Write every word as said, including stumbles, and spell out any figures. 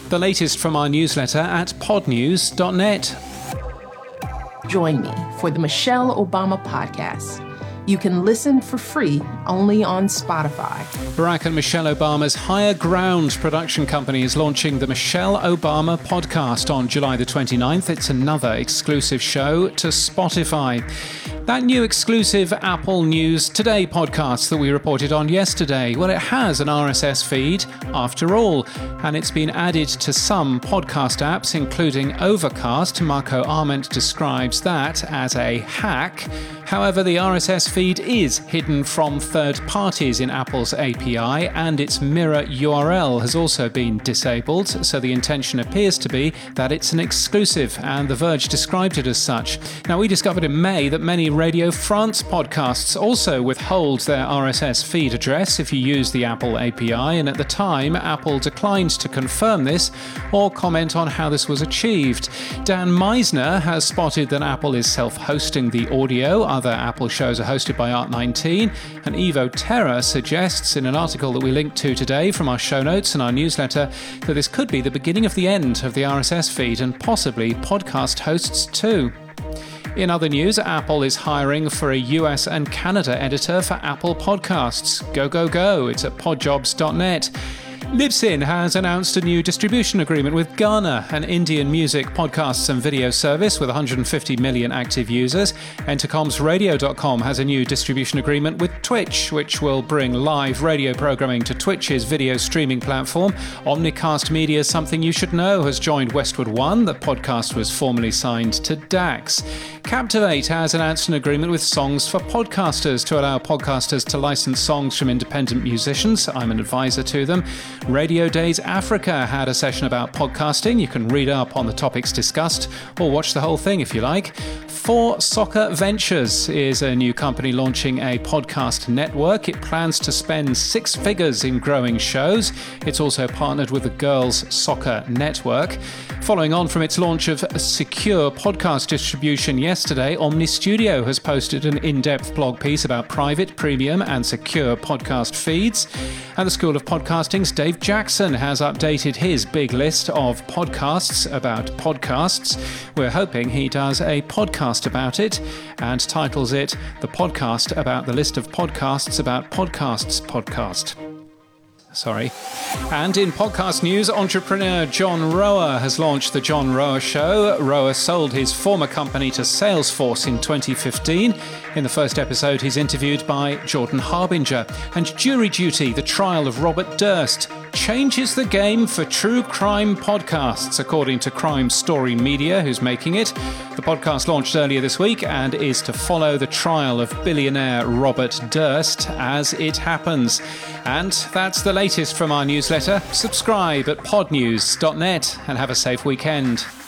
The latest from our newsletter at podnews dot net. Join me for the Michelle Obama Podcast. You can listen for free only on Spotify. Barack and Michelle Obama's Higher Ground production company is launching the Michelle Obama Podcast on July the twenty-ninth. It's another exclusive show to Spotify. That new exclusive Apple News Today podcast that we reported on yesterday, well, it has an R S S feed after all, and it's been added to some podcast apps, including Overcast. Marco Arment describes that as a hack. However, the R S S feed is hidden from third parties in Apple's A P I, and its mirror U R L has also been disabled, so the intention appears to be that it's an exclusive, and The Verge described it as such. Now, we discovered in May that many Radio France podcasts also withhold their R S S feed address if you use the Apple A P I, and at the time, Apple declined to confirm this or comment on how this was achieved. Dan Meisner has spotted that Apple is self-hosting the audio. Other Apple shows are hosted by Art nineteen, and Evo Terra suggests in an article that we linked to today from our show notes and our newsletter that this could be the beginning of the end of the R S S feed and possibly podcast hosts too. In other news, Apple is hiring for a U S and Canada editor for Apple Podcasts. Go, go, go. It's at podjobs dot net. Libsyn has announced a new distribution agreement with Gaana, an Indian music, podcasts and video service with one hundred fifty million active users. Entercom's radio dot com has a new distribution agreement with Twitch, which will bring live radio programming to Twitch's video streaming platform. Omnicast Media Something You Should Know has joined Westwood One. The podcast was formerly signed to Dax. Captivate has announced an agreement with Songs for Podcasters to allow podcasters to license songs from independent musicians. I'm an advisor to them. Radio Days Africa had a session about podcasting. You can read up on the topics discussed or watch the whole thing if you like. Four Soccer Ventures is a new company launching a podcast network. It plans to spend six figures in growing shows. It's also partnered with the Girls Soccer Network. Following on from its launch of secure podcast distribution yesterday, Omni Studio has posted an in-depth blog piece about private, premium and secure podcast feeds. And the School of Podcasting's Dave Jackson has updated his big list of podcasts about podcasts. We're hoping he does a podcast about it and titles it The Podcast About the List of Podcasts About Podcasts podcast. Sorry. And in podcast news, entrepreneur John Rower has launched The John Rower Show. Rower sold his former company to Salesforce in twenty fifteen. In the first episode, he's interviewed by Jordan Harbinger. And Jury Duty, the trial of Robert Durst, changes the game for true crime podcasts, according to Crime Story Media, who's making it. The podcast launched earlier this week and is to follow the trial of billionaire Robert Durst as it happens. And that's the latest from our newsletter. Subscribe at podnews dot net and have a safe weekend.